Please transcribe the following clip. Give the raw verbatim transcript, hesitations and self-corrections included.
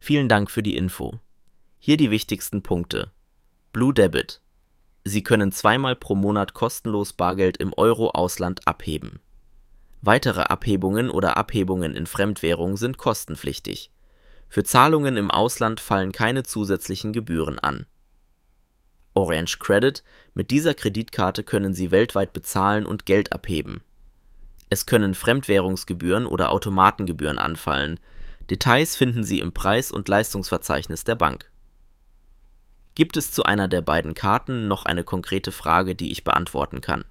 Vielen Dank für die Info. Hier die wichtigsten Punkte. Blue Debit. Sie können zweimal pro Monat kostenlos Bargeld im Euro-Ausland abheben. Weitere Abhebungen oder Abhebungen in Fremdwährung sind kostenpflichtig. Für Zahlungen im Ausland fallen keine zusätzlichen Gebühren an. Orange Credit. Mit dieser Kreditkarte können Sie weltweit bezahlen und Geld abheben. Es können Fremdwährungsgebühren oder Automatengebühren anfallen. Details finden Sie im Preis- und Leistungsverzeichnis der Bank. Gibt es zu einer der beiden Karten noch eine konkrete Frage, die ich beantworten kann?